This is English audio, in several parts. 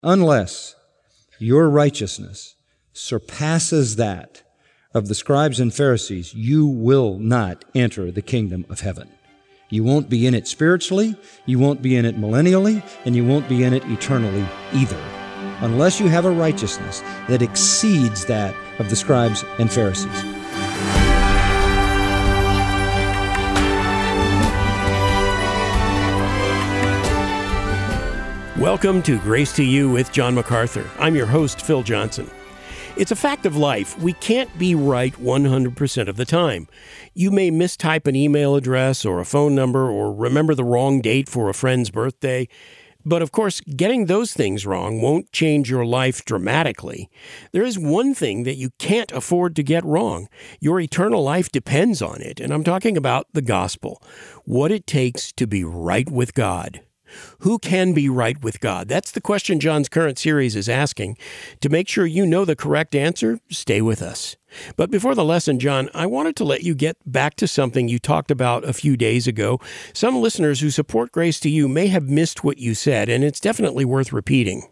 unless your righteousness surpasses that of the scribes and Pharisees, you will not enter the kingdom of heaven. You won't be in it spiritually, you won't be in it millennially, and you won't be in it eternally either, unless you have a righteousness that exceeds that of the scribes and Pharisees. Welcome to Grace to You with John MacArthur. I'm your host, Phil Johnson. It's a fact of life. We can't be right 100% of the time. You may mistype an email address or a phone number or remember the wrong date for a friend's birthday. But of course, getting those things wrong won't change your life dramatically. There is one thing that you can't afford to get wrong. Your eternal life depends on it, and I'm talking about the gospel. What it takes to be right with God. Who can be right with God? That's the question John's current series is asking. To make sure you know the correct answer, stay with us. But before the lesson, John, I wanted to let you get back to something you talked about a few days ago. Some listeners who support Grace to You may have missed what you said, and it's definitely worth repeating.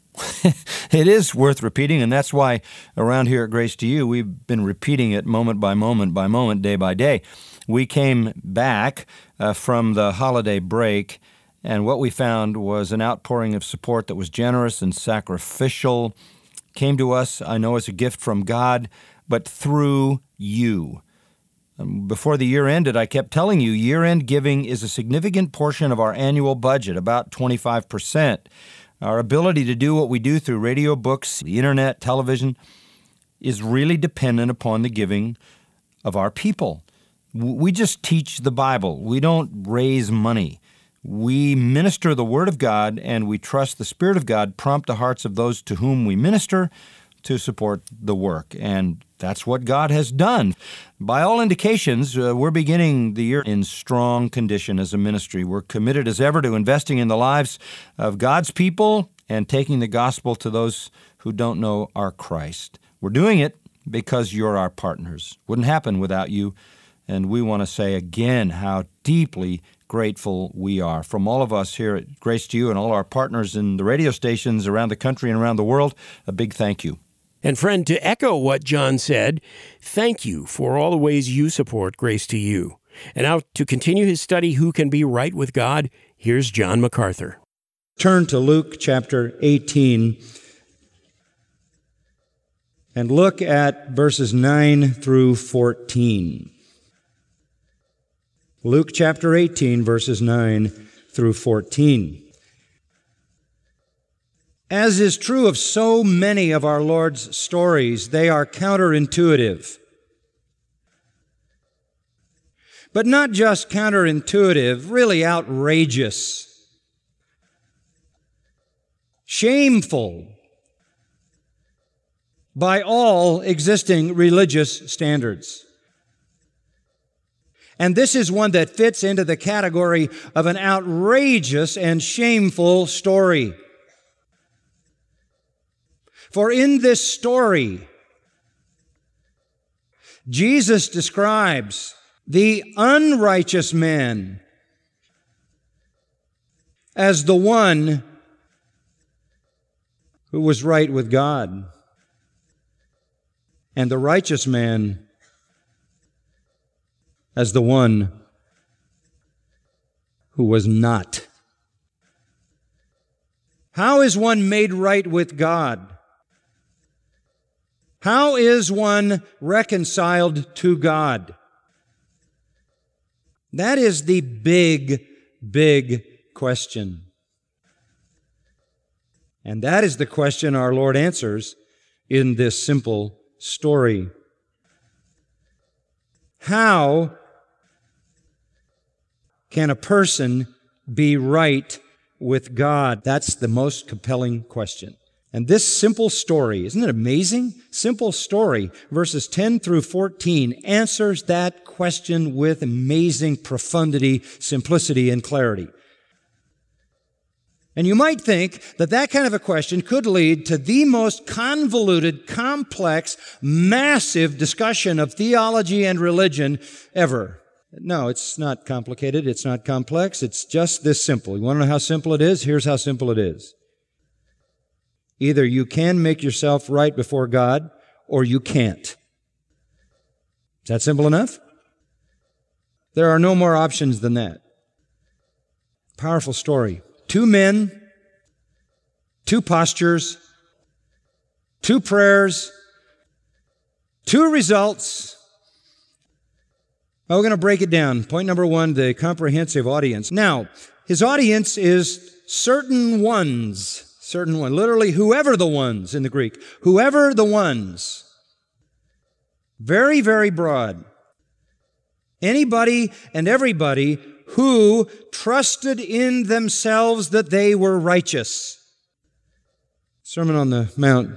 It is worth repeating, and that's why around here at Grace to You, we've been repeating it moment by moment, day by day. We came back from the holiday break, and what we found was an outpouring of support that was generous and sacrificial, came to us, I know, as a gift from God, but through you. Before the year ended, I kept telling you, year-end giving is a significant portion of our annual budget, about 25%. Our ability to do what we do through radio, books, the internet, television, is really dependent upon the giving of our people. We just teach the Bible. We don't raise money. We minister the Word of God, and we trust the Spirit of God prompt the hearts of those to whom we minister to support the work. And that's what God has done. By all indications, we're beginning the year in strong condition as a ministry. We're committed as ever to investing in the lives of God's people and taking the gospel to those who don't know our Christ. We're doing it because you're our partners. Wouldn't happen without you. And we want to say again how deeply grateful we are. From all of us here at Grace to You and all our partners in the radio stations around the country and around the world, a big thank you. And friend, to echo what John said, thank you for all the ways you support Grace to You. And now to continue his study, Who Can Be Right with God, here's John MacArthur. Turn to Luke chapter 18 and look at verses 9 through 14. Luke chapter 18, verses 9 through 14. As is true of so many of our Lord's stories, they are counterintuitive. But not just counterintuitive, really outrageous, shameful by all existing religious standards. And this is one that fits into the category of an outrageous and shameful story. For in this story, Jesus describes the unrighteous man as the one who was right with God, and the righteous man as the one who was not. How is one made right with God? How is one reconciled to God? That is the big question. And that is the question our Lord answers in this simple story. How can a person be right with God? That's the most compelling question. And this simple story, isn't it amazing? Simple story, verses 10 through 14, answers that question with amazing profundity, simplicity, and clarity. And you might think that that kind of a question could lead to the most convoluted, complex, massive discussion of theology and religion ever. No, it's not complicated. It's not complex. It's just this simple. You want to know how simple it is? Here's how simple it is. Either you can make yourself right before God, or you can't. Is that simple enough? There are no more options than that. Powerful story. 2 men, 2 postures, 2 prayers, 2 results. Well, we're going to break it down. Point number 1, the comprehensive audience. Now, his audience is certain ones. Certain one. Literally, whoever the ones in the Greek. Whoever the ones. Very, very broad. Anybody and everybody who trusted in themselves that they were righteous. Sermon on the Mount.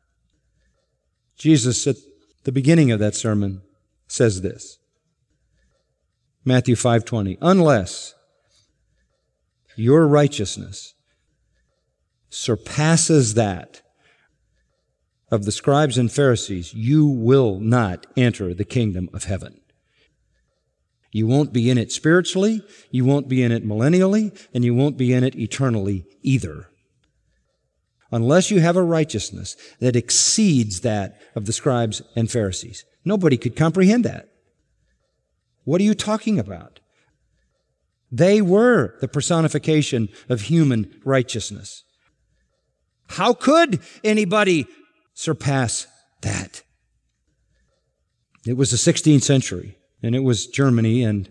Jesus, at the beginning of that sermon, says this. Matthew 5:20. Unless your righteousness surpasses that of the scribes and Pharisees, you will not enter the kingdom of heaven. You won't be in it spiritually, you won't be in it millennially, and you won't be in it eternally either. Unless you have a righteousness that exceeds that of the scribes and Pharisees. Nobody could comprehend that. What are you talking about? They were the personification of human righteousness. How could anybody surpass that? It was the 16th century, and it was Germany, and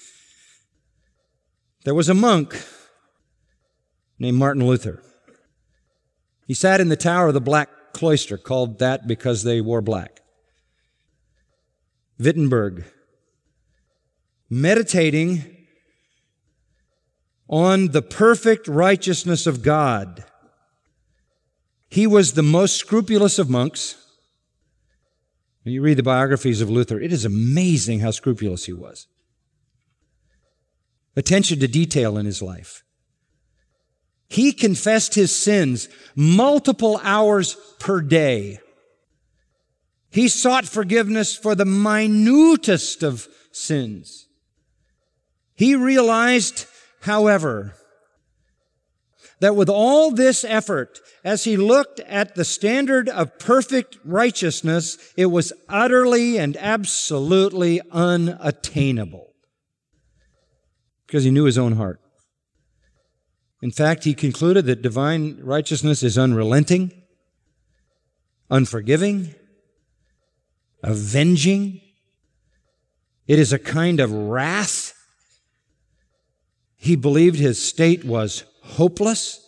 there was a monk named Martin Luther. He sat in the tower of the Black Cloister, called that because they wore black. Wittenberg, meditating on the perfect righteousness of God. He was the most scrupulous of monks. When you read the biographies of Luther, it is amazing how scrupulous he was. Attention to detail in his life. He confessed his sins multiple hours per day. He sought forgiveness for the minutest of sins. He realized, however, that with all this effort, as he looked at the standard of perfect righteousness, it was utterly and absolutely unattainable. Because he knew his own heart. In fact, he concluded that divine righteousness is unrelenting, unforgiving, avenging. It is a kind of wrath. He believed his state was hopeless.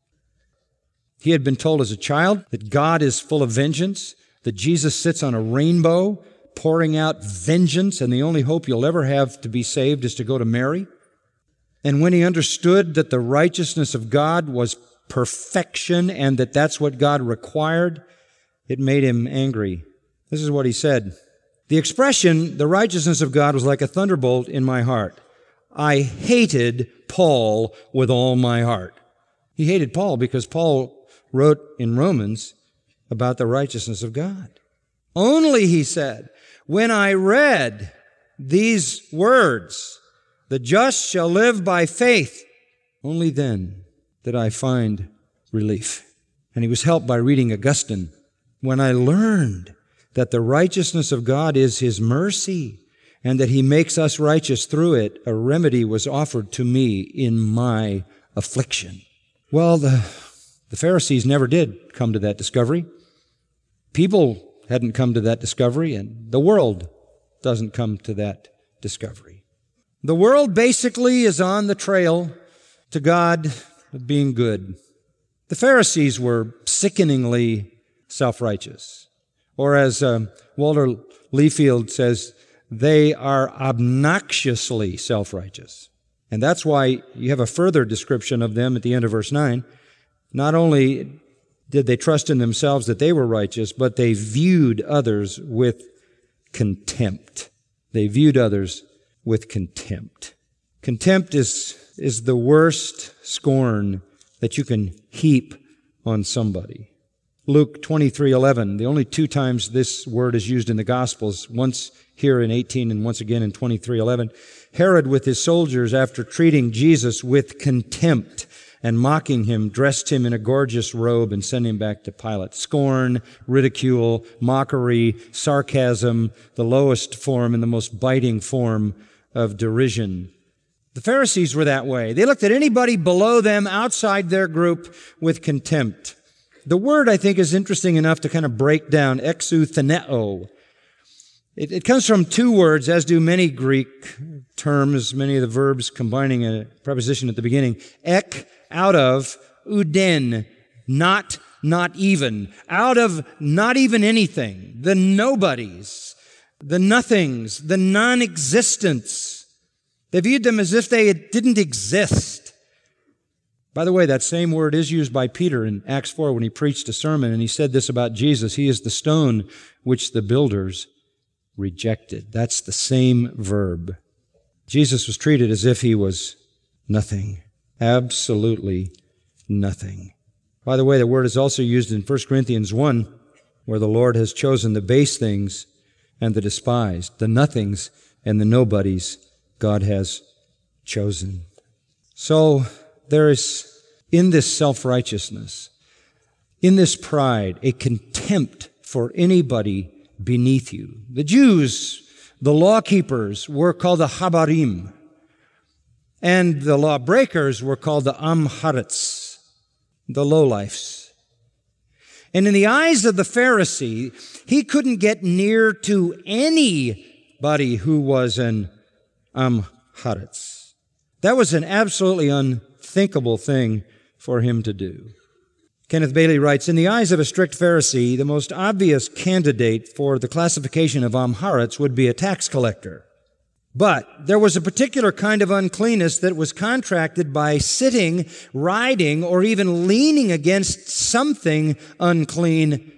He had been told as a child that God is full of vengeance, that Jesus sits on a rainbow pouring out vengeance, and the only hope you'll ever have to be saved is to go to Mary. And when he understood that the righteousness of God was perfection and that that's what God required, it made him angry. This is what he said. The expression, the righteousness of God, was like a thunderbolt in my heart. I hated Paul with all my heart. He hated Paul because Paul wrote in Romans about the righteousness of God. Only, he said, when I read these words, the just shall live by faith, only then did I find relief. And he was helped by reading Augustine. When I learned that the righteousness of God is his mercy, and that he makes us righteous through it, a remedy was offered to me in my affliction. Well, the Pharisees never did come to that discovery. People hadn't come to that discovery, and the world doesn't come to that discovery. The world basically is on the trail to God of being good. The Pharisees were sickeningly self-righteous. Or as Walter Liefeld says, they are obnoxiously self-righteous. And that's why you have a further description of them at the end of verse 9. Not only did they trust in themselves that they were righteous, but they viewed others with contempt. They viewed others with contempt. Contempt is the worst scorn that you can heap on somebody. Luke 23:11, the only 2 times this word is used in the Gospels, once here in 18 and once again in 23:11. Herod with his soldiers, after treating Jesus with contempt, and mocking him, dressed him in a gorgeous robe and sent him back to Pilate. Scorn, ridicule, mockery, sarcasm, the lowest form and the most biting form of derision. The Pharisees were that way. They looked at anybody below them, outside their group, with contempt. The word, I think, is interesting enough to kind of break down, exoutheneo. It comes from two words, as do many Greek terms, many of the verbs combining a preposition at the beginning. Ek, out of, uden, not even. Out of not even anything. The nobodies, the nothings, the non-existents. They viewed them as if they didn't exist. By the way, that same word is used by Peter in Acts 4 when he preached a sermon, and he said this about Jesus: He is the stone which the builders rejected. That's the same verb. Jesus was treated as if he was nothing. Absolutely nothing. By the way, the word is also used in 1 Corinthians 1, where the Lord has chosen the base things and the despised, the nothings and the nobodies God has chosen. So there is, in this self-righteousness, in this pride, a contempt for anybody beneath you. The Jews, the law keepers, were called the Habarim, and the lawbreakers were called the Amharitz, the lowlifes. And in the eyes of the Pharisee, he couldn't get near to anybody who was an Amharitz. That was an absolutely unthinkable thing for him to do. Kenneth Bailey writes, in the eyes of a strict Pharisee, the most obvious candidate for the classification of Amharitz would be a tax collector. But there was a particular kind of uncleanness that was contracted by sitting, riding, or even leaning against something unclean.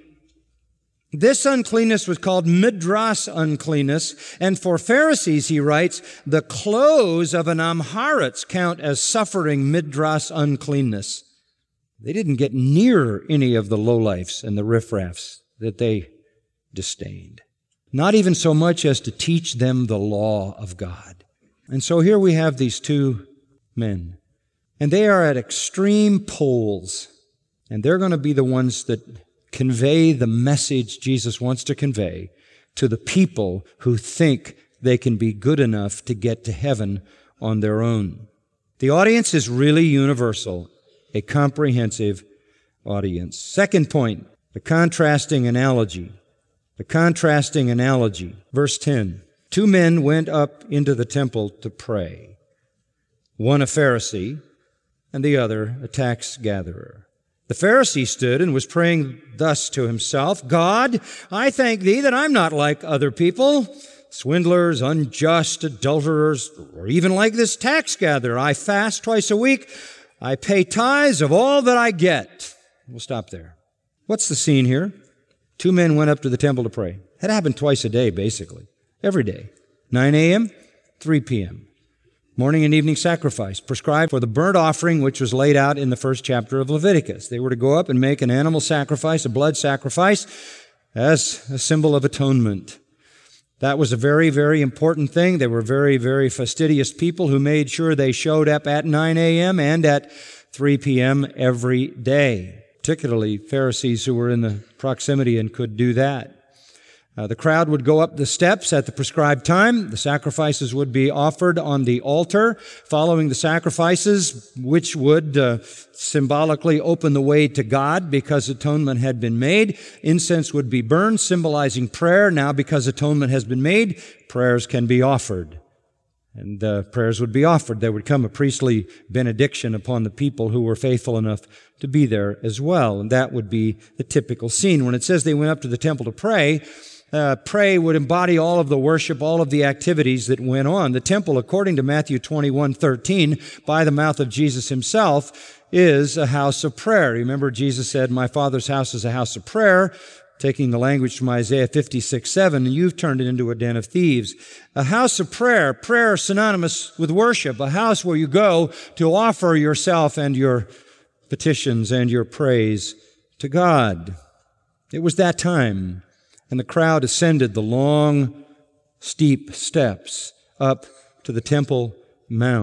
This uncleanness was called midras uncleanness, and for Pharisees, he writes, the clothes of an Amharitz count as suffering midras uncleanness. They didn't get near any of the lowlifes and the riffraffs that they disdained. Not even so much as to teach them the law of God. And so here we have these two men, and they are at extreme poles, and they're going to be the ones that convey the message Jesus wants to convey to the people who think they can be good enough to get to heaven on their own. The audience is really universal, a comprehensive audience. Second point, the contrasting analogy. The contrasting analogy. Verse 10, 2 men went up into the temple to pray, one a Pharisee and the other a tax gatherer. The Pharisee stood and was praying thus to himself, God, I thank thee that I'm not like other people, swindlers, unjust, adulterers, or even like this tax gatherer. I fast twice a week. I pay tithes of all that I get. We'll stop there. What's the scene here? 2 men went up to the temple to pray. That happened twice a day, basically. Every day. 9 a.m., 3 p.m. Morning and evening sacrifice, prescribed for the burnt offering, which was laid out in the first chapter of Leviticus. They were to go up and make an animal sacrifice, a blood sacrifice, as a symbol of atonement. That was a very, very important thing. They were very, very fastidious people who made sure they showed up at 9 a.m. and at 3 p.m. every day, particularly Pharisees who were in the proximity and could do that. The crowd would go up the steps at the prescribed time. The sacrifices would be offered on the altar. Following the sacrifices, which would symbolically open the way to God because atonement had been made, incense would be burned, symbolizing prayer. Now, because atonement has been made, prayers can be offered. And prayers would be offered. There would come a priestly benediction upon the people who were faithful enough to be there as well. And that would be the typical scene. When it says they went up to the temple to pray, pray would embody all of the worship, all of the activities that went on. The temple, according to Matthew 21:13, by the mouth of Jesus himself, is a house of prayer. Remember, Jesus said, my Father's house is a house of prayer, taking the language from Isaiah 56:7, and you've turned it into a den of thieves. A house of prayer, prayer synonymous with worship, a house where you go to offer yourself and your petitions and your praise to God. It was that time. And the crowd ascended the long, steep steps up to the Temple Mount.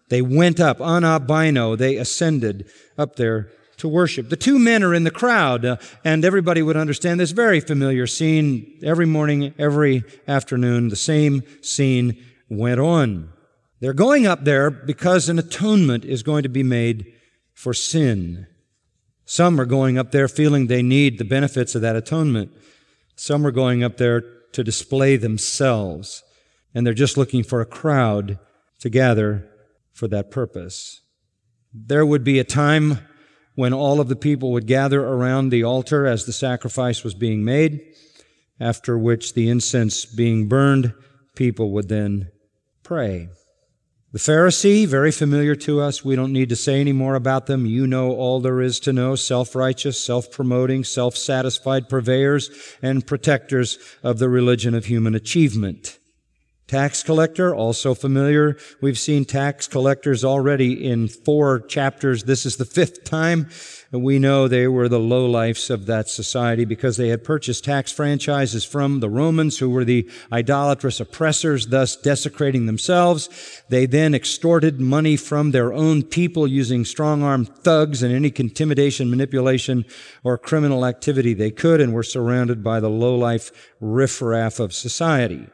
They went up, anabino, they ascended up there to worship. The two men are in the crowd, and everybody would understand this very familiar scene. Every morning, every afternoon, the same scene went on. They're going up there because an atonement is going to be made for sin. Some are going up there feeling they need the benefits of that atonement. Some are going up there to display themselves, and they're just looking for a crowd to gather for that purpose. There would be a time when all of the people would gather around the altar as the sacrifice was being made, after which the incense being burned, people would then pray. The Pharisee, very familiar to us. We don't need to say any more about them. You know all there is to know. Self-righteous, self-promoting, self-satisfied purveyors and protectors of the religion of human achievement. Tax collector, also familiar. We've seen tax collectors already in 4 chapters. This is the 5th time. And we know they were the lowlifes of that society because they had purchased tax franchises from the Romans, who were the idolatrous oppressors, thus desecrating themselves. They then extorted money from their own people using strong-armed thugs and any intimidation, manipulation, or criminal activity they could, and were surrounded by the lowlife riffraff of society.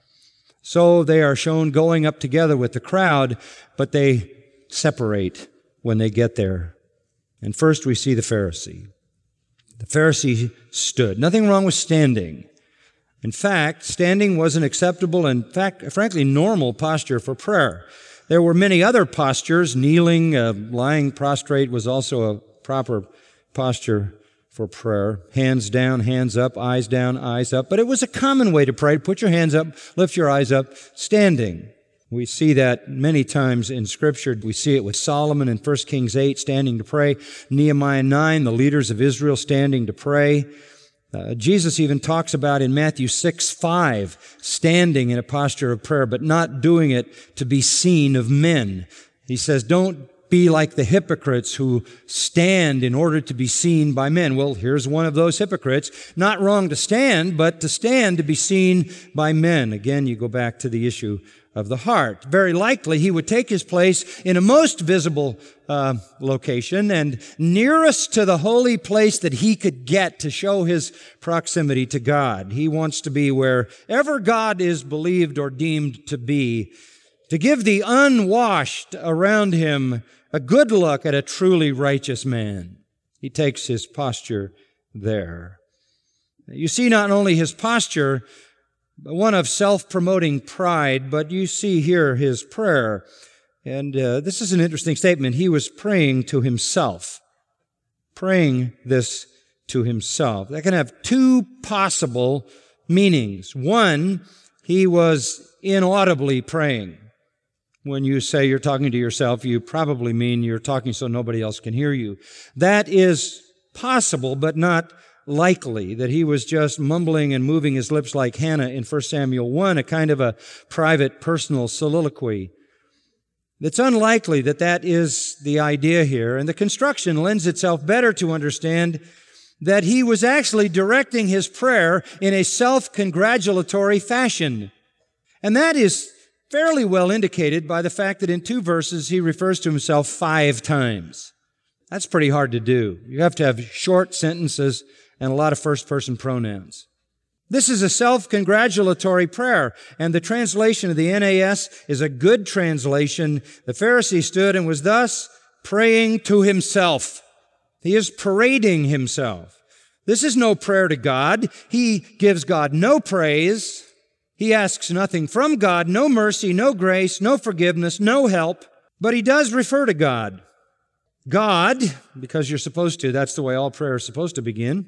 So they are shown going up together with the crowd, but they separate when they get there. And first we see the Pharisee. The Pharisee stood. Nothing wrong with standing. In fact, standing was an acceptable and, frankly, normal posture for prayer. There were many other postures. Kneeling, lying prostrate was also a proper posture for prayer. Hands down, hands up, eyes down, eyes up. But it was a common way to pray. Put your hands up, lift your eyes up, standing. We see that many times in Scripture. We see it with Solomon in 1 Kings 8, standing to pray. Nehemiah 9, the leaders of Israel standing to pray. Jesus even talks about in Matthew 6:5, standing in a posture of prayer, but not doing it to be seen of men. He says, don't be like the hypocrites who stand in order to be seen by men. Well, here's one of those hypocrites. Not wrong to stand, but to stand to be seen by men. Again, you go back to the issue of the heart. Very likely he would take his place in a most visible location and nearest to the holy place that he could get to show his proximity to God. He wants to be wherever God is believed or deemed to be, to give the unwashed around him a good look at a truly righteous man. He takes his posture there. You see not only his posture, one of self-promoting pride, but you see here his prayer. And this is an interesting statement. He was praying to himself. Praying this to himself. That can have 2 possible meanings. One, he was inaudibly praying. When you say you're talking to yourself, you probably mean you're talking so nobody else can hear you. That is possible, but not likely, that he was just mumbling and moving his lips like Hannah in 1 Samuel 1, a kind of a private, personal soliloquy. It's unlikely that that is the idea here, and the construction lends itself better to understand that he was actually directing his prayer in a self-congratulatory fashion. And that is fairly well indicated by the fact that in 2 verses he refers to himself 5 times. That's pretty hard to do. You have to have short sentences and a lot of first-person pronouns. This is a self-congratulatory prayer, and the translation of the NAS is a good translation. The Pharisee stood and was thus praying to himself. He is parading himself. This is no prayer to God. He gives God no praise. He asks nothing from God, no mercy, no grace, no forgiveness, no help, but he does refer to God. God, because you're supposed to, that's the way all prayer is supposed to begin.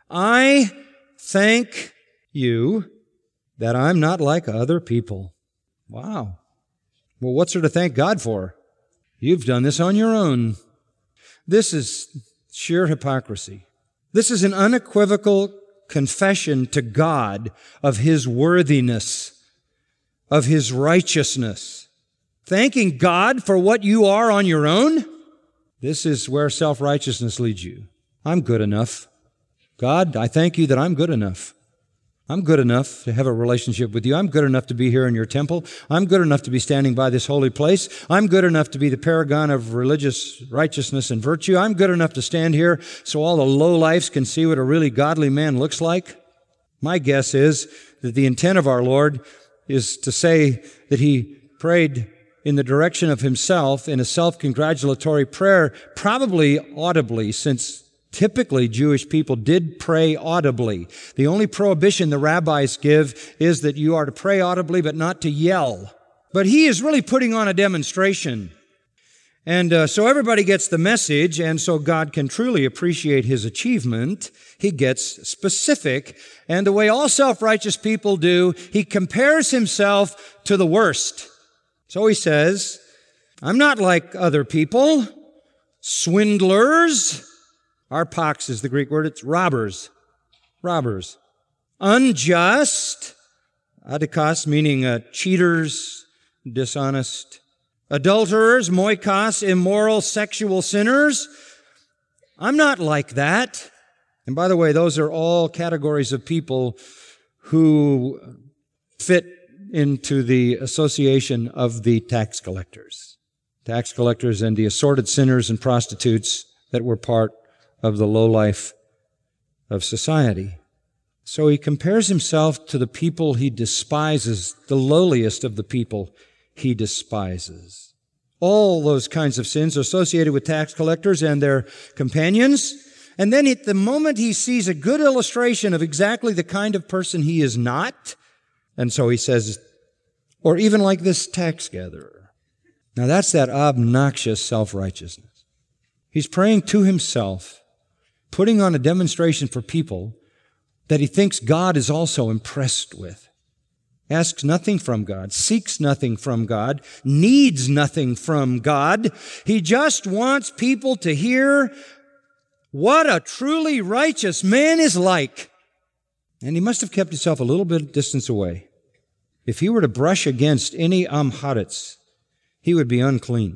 I thank you that I'm not like other people. Wow. Well, what's there to thank God for? You've done this on your own. This is sheer hypocrisy. This is an unequivocal confession to God of His worthiness, of His righteousness. Thanking God for what you are on your own? This is where self-righteousness leads you. I'm good enough. God, I thank you that I'm good enough. I'm good enough to have a relationship with you. I'm good enough to be here in your temple. I'm good enough to be standing by this holy place. I'm good enough to be the paragon of religious righteousness and virtue. I'm good enough to stand here so all the lowlifes can see what a really godly man looks like. My guess is that the intent of our Lord is to say that he prayed in the direction of himself in a self-congratulatory prayer, probably audibly, since typically, Jewish people did pray audibly. The only prohibition the rabbis give is that you are to pray audibly, but not to yell. But he is really putting on a demonstration. And so everybody gets the message, and so God can truly appreciate his achievement. He gets specific. And the way all self-righteous people do, he compares himself to the worst. So he says, I'm not like other people, swindlers. Arpax is the Greek word. It's robbers. Robbers. Unjust. Adikos, meaning cheaters, dishonest. Adulterers, moikos, immoral, sexual sinners. I'm not like that. And by the way, those are all categories of people who fit into the association of the tax collectors. Tax collectors and the assorted sinners and prostitutes that were part of the low life of society. So he compares himself to the people he despises, the lowliest of the people he despises. All those kinds of sins associated with tax collectors and their companions. And then at the moment he sees a good illustration of exactly the kind of person he is not, and so he says, or even like this tax gatherer. Now that's that obnoxious self-righteousness. He's praying to himself, putting on a demonstration for people that he thinks God is also impressed with. Asks nothing from God, seeks nothing from God, needs nothing from God. He just wants people to hear what a truly righteous man is like. And he must have kept himself a little bit of distance away. If he were to brush against any Amharitz, he would be unclean.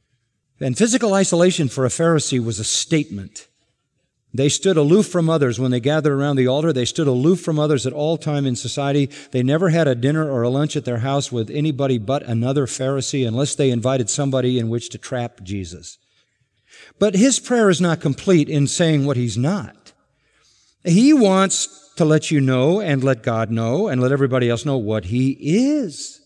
And physical isolation for a Pharisee was a statement. They stood aloof from others when they gathered around the altar. They stood aloof from others at all time in society. They never had a dinner or a lunch at their house with anybody but another Pharisee unless they invited somebody in which to trap Jesus. But his prayer is not complete in saying what he's not. He wants to let you know and let God know and let everybody else know what he is.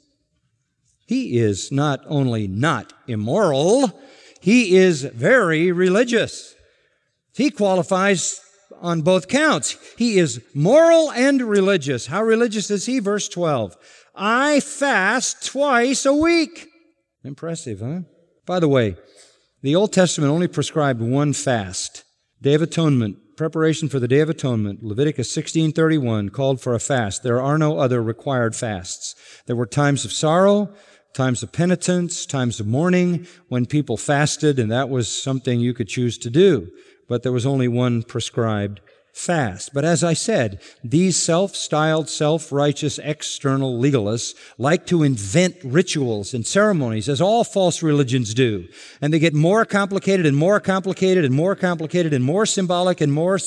He is not only not immoral, he is very religious. He qualifies on both counts. He is moral and religious. How religious is he? Verse 12. I fast twice a week. Impressive, huh? By the way, the Old Testament only prescribed one fast. Day of Atonement, preparation for the Day of Atonement. Leviticus 16:31 called for a fast. There are no other required fasts. There were times of sorrow, times of penitence, times of mourning when people fasted, and that was something you could choose to do. But there was only one prescribed fast. But as I said, these self-styled, self-righteous, external legalists like to invent rituals and ceremonies, as all false religions do. And they get more complicated and more complicated and more complicated and more symbolic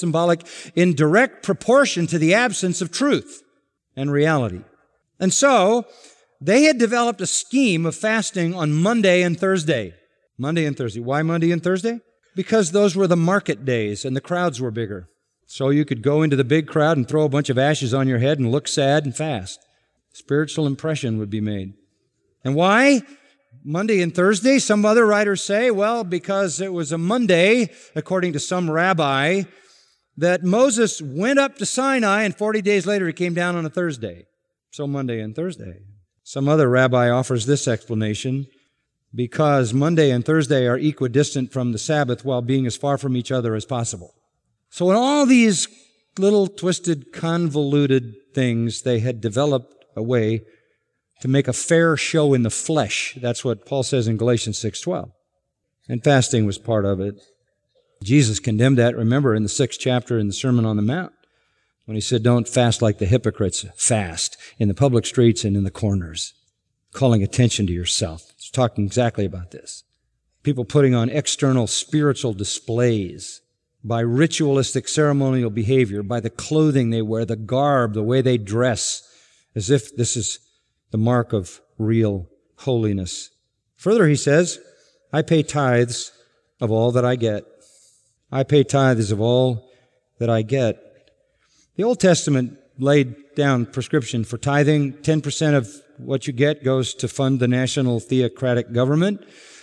in direct proportion to the absence of truth and reality. And so, they had developed a scheme of fasting on Monday and Thursday. Monday and Thursday. Why Monday and Thursday? Because those were the market days and the crowds were bigger. So you could go into the big crowd and throw a bunch of ashes on your head and look sad and fast. Spiritual impression would be made. And why Monday and Thursday? Some other writers say, well, because it was a Monday, according to some rabbi, that Moses went up to Sinai and 40 days later he came down on a Thursday. So Monday and Thursday. Some other rabbi offers this explanation: because Monday and Thursday are equidistant from the Sabbath while being as far from each other as possible. So in all these little twisted, convoluted things, they had developed a way to make a fair show in the flesh. That's what Paul says in Galatians 6:12. And fasting was part of it. Jesus condemned that, remember, in the 6th chapter in the Sermon on the Mount, when he said, don't fast like the hypocrites, fast in the public streets and in the corners, calling attention to yourself. It's talking exactly about this. People putting on external spiritual displays by ritualistic ceremonial behavior, by the clothing they wear, the garb, the way they dress, as if this is the mark of real holiness. Further, he says, I pay tithes of all that I get. I pay tithes of all that I get. The Old Testament laid down prescription for tithing. 10% of what you get goes to fund the national theocratic government.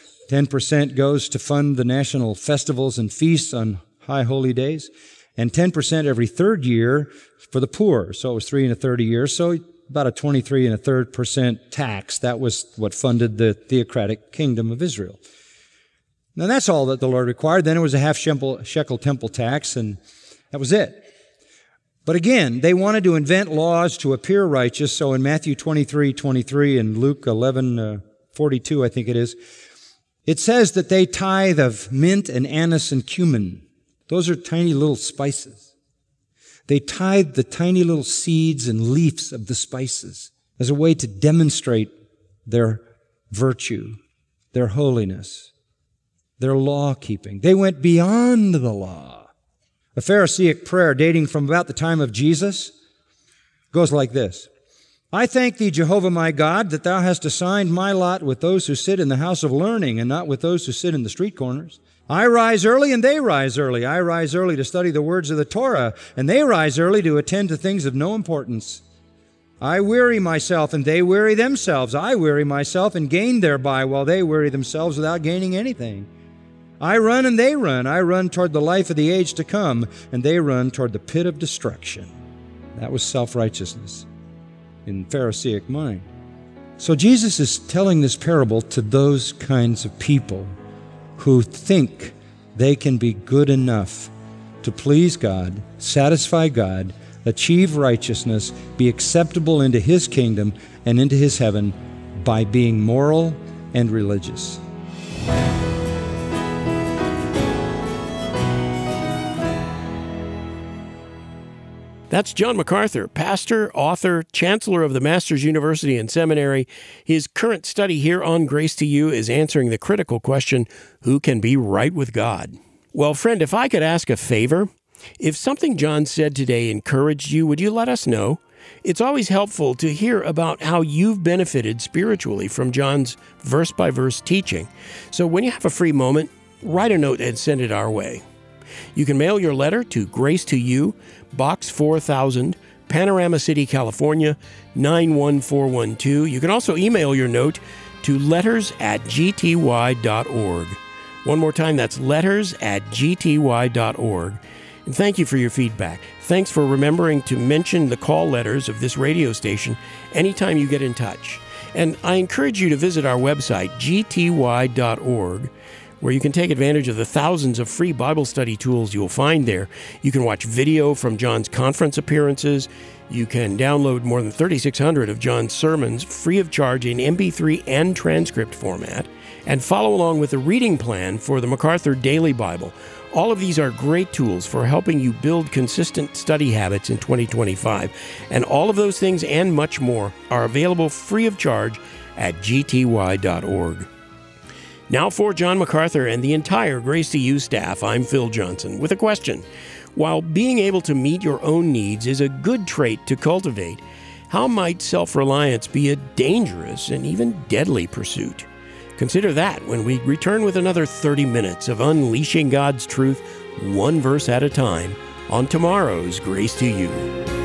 10% goes to fund the national festivals and feasts on high holy days. And 10% every third year for the poor. So it was 3 1/3 a year. So about a 23 1/3% tax. That was what funded the theocratic kingdom of Israel. Now that's all that the Lord required. Then it was a half shekel temple tax, and that was it. But again, they wanted to invent laws to appear righteous. So in Matthew 23:23 and Luke 11:42, I think it is, it says that they tithe of mint and anise and cumin. Those are tiny little spices. They tithe the tiny little seeds and leaves of the spices as a way to demonstrate their virtue, their holiness, their law-keeping. They went beyond the law. A Pharisaic prayer dating from about the time of Jesus goes like this. I thank thee, Jehovah my God, that thou hast assigned my lot with those who sit in the house of learning and not with those who sit in the street corners. I rise early and they rise early. I rise early to study the words of the Torah, and they rise early to attend to things of no importance. I weary myself and they weary themselves. I weary myself and gain thereby, while they weary themselves without gaining anything. I run and they run. I run toward the life of the age to come, and they run toward the pit of destruction. That was self-righteousness in Pharisaic mind. So Jesus is telling this parable to those kinds of people who think they can be good enough to please God, satisfy God, achieve righteousness, be acceptable into His kingdom and into His heaven by being moral and religious. That's John MacArthur, pastor, author, chancellor of the Masters University and Seminary. His current study here on Grace to You is answering the critical question, who can be right with God? Well, friend, if I could ask a favor, if something John said today encouraged you, would you let us know? It's always helpful to hear about how you've benefited spiritually from John's verse-by-verse teaching. So when you have a free moment, write a note and send it our way. You can mail your letter to Grace to You, Box 4000, Panorama City, California, 91412. You can also email your note to letters@gty.org. One more time, that's letters@gty.org. And thank you for your feedback. Thanks for remembering to mention the call letters of this radio station anytime you get in touch. And I encourage you to visit our website, gty.org, where you can take advantage of the thousands of free Bible study tools you'll find there. You can watch video from John's conference appearances. You can download more than 3,600 of John's sermons free of charge in MP3 and transcript format, and follow along with the reading plan for the MacArthur Daily Bible. All of these are great tools for helping you build consistent study habits in 2025. And all of those things and much more are available free of charge at gty.org. Now for John MacArthur and the entire Grace to You staff, I'm Phil Johnson with a question. While being able to meet your own needs is a good trait to cultivate, how might self-reliance be a dangerous and even deadly pursuit? Consider that when we return with another 30 minutes of unleashing God's truth, one verse at a time, on tomorrow's Grace to You.